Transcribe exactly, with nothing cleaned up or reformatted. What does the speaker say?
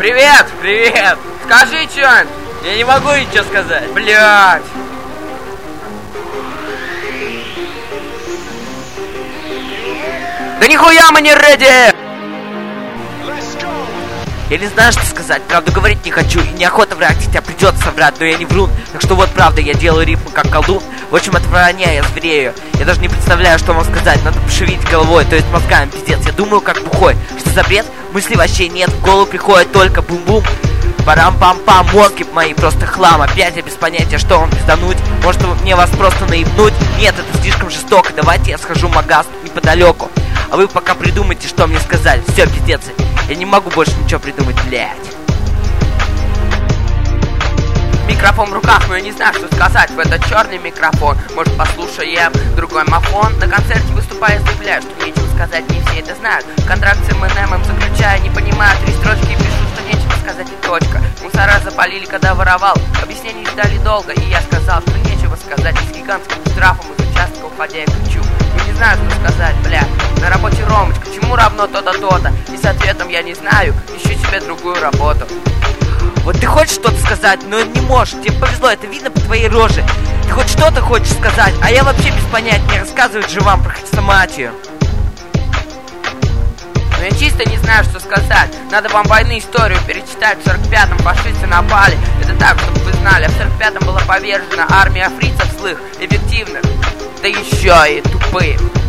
Привет, привет! Скажи что-нибудь! Я не могу ничего сказать. Блядь! Да нихуя мы не ready! Я не знаю, что сказать, правду говорить не хочу и неохота врать, хотя придется соврать, но я не врун. Так что вот правда, я делаю рифмы как колдун. В общем, от вранья я зверею. Я даже не представляю, что вам сказать, надо пошевелить головой, то есть мозгами, пиздец. Я думаю как бухой, что за бред? Мыслей вообще нет, в голову приходит только бум-бум. Парам-пам-пам, мозги мои просто хлам. Опять я без понятия, что вам пиздануть. Может мне вас просто наебнуть? Нет, это слишком жестоко, давайте я схожу в магаз неподалеку. А вы пока придумайте, что мне сказать. Все, пиздец, я не могу больше ничего придумать, блядь. Микрофон в руках, но я не знаю, что сказать. В этот черный микрофон, может послушаем другой мафон. На концерте выступая заявляю, что нечего сказать, не все это знают. Контракт с эм энд эм заключая, не понимаю. Три строчки пишу, что нечего сказать и точка. Мусора запалили, когда воровал. Объяснений ждали долго, и я сказал, что нечего сказать. И с гигантским штрафом из участка уходя я кричу: я не знаю, что сказать, бля. На работе Ромочка, чему равно то-то, то-то? И с ответом я не знаю, ищу себе другую работу. Вот ты хочешь что-то сказать, но не можешь. Тебе повезло, это видно по твоей роже. Ты хоть что-то хочешь сказать, а я вообще без понятия, не рассказывать же вам про хрестоматию. Но я чисто не знаю, что сказать. Надо вам войны историю перечитать. В сорок пятом фашисты напали. Это так, чтобы вы знали. А в сорок пятом была повержена армия фрицев злых, эффективных, да еще и тупых.